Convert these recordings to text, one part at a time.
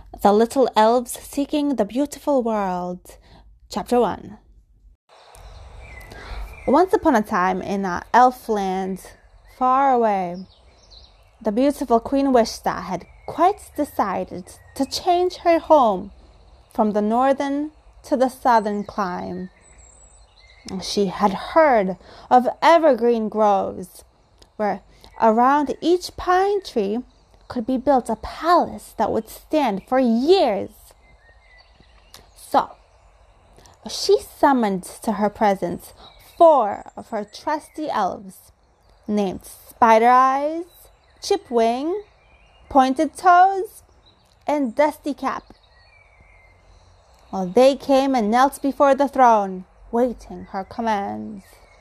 The Little Elves Seeking the Beautiful World. Chapter 1. Once upon a time in elf land far away, the beautiful Queen Wishta had quite decided to change her home from the northern to the southern clime. She had heard of evergreen groves, where around each pine tree could be built a palace that would stand for years. So, she summoned to her presence 4 of her trusty elves, named Spider Eyes, Chipwing, Pointed Toes, and Dusty Cap. Well, they came and knelt before the throne, waiting her commands.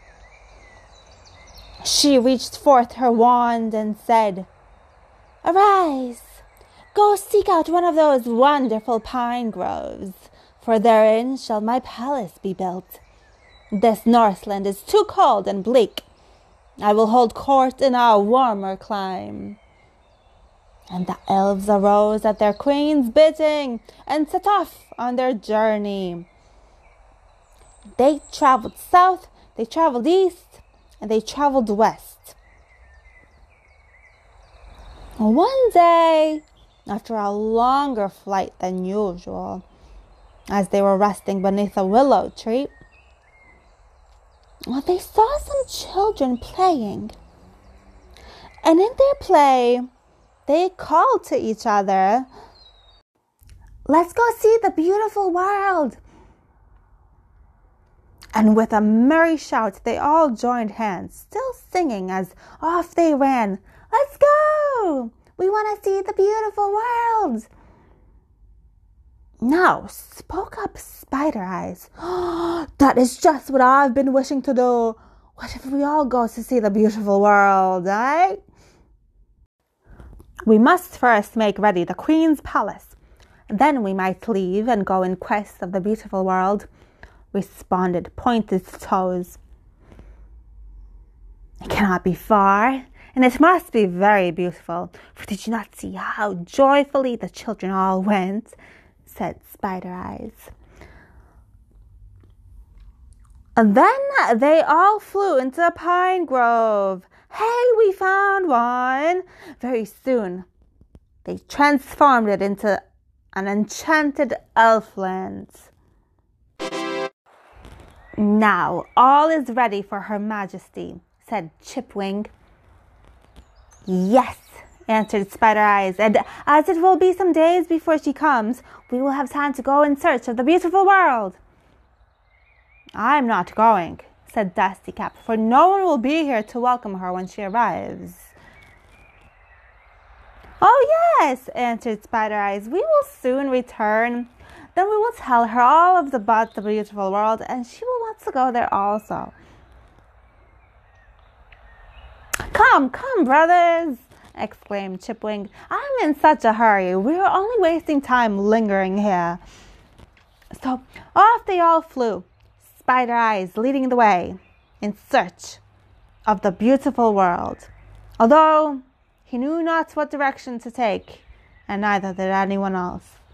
She reached forth her wand and said, "Arise, go seek out one of those wonderful pine groves, for therein shall my palace be built. This Northland is too cold and bleak. I will hold court in a warmer clime." And the elves arose at their queen's bidding and set off on their journey. They traveled south, they traveled east, and they traveled west. One day, after a longer flight than usual, as they were resting beneath a willow tree, they saw some children playing. And in their play, they called to each other, "Let's go see the beautiful world." And with a merry shout, they all joined hands, still singing as off they ran. "Let's go! We want to see the beautiful world." Now spoke up Spider Eyes. "That is just what I've been wishing to do. What if we all go to see the beautiful world, eh?" "We must first make ready the Queen's palace. Then we might leave and go in quest of the beautiful world," responded Pointed Toes. "It cannot be far, and it must be very beautiful, for did you not see how joyfully the children all went?" said Spider Eyes. And then they all flew into a pine grove. "Hey, we found one!" Very soon, they transformed it into an enchanted elfland. "Now all is ready for Her Majesty," said Chipwing. "Yes," answered Spider Eyes, "and as it will be some days before she comes, we will have time to go in search of the beautiful world." "I'm not going," said Dusty Cap, "for no one will be here to welcome her when she arrives." "Oh yes," answered Spider Eyes, "we will soon return. Then we will tell her all about the beautiful world, and she will want to go there also." Come, brothers!" exclaimed Chipwing. "I'm in such a hurry. We are only wasting time lingering here." So off they all flew, Spider Eyes leading the way in search of the beautiful world, although he knew not what direction to take, and neither did anyone else.